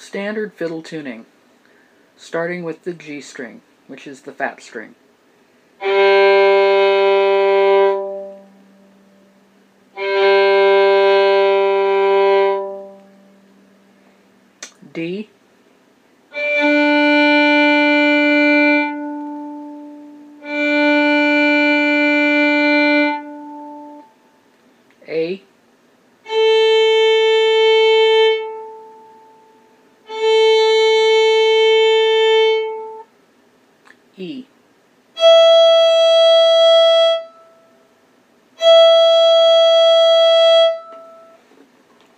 Standard fiddle tuning, starting with the G string, which is the fat string. D,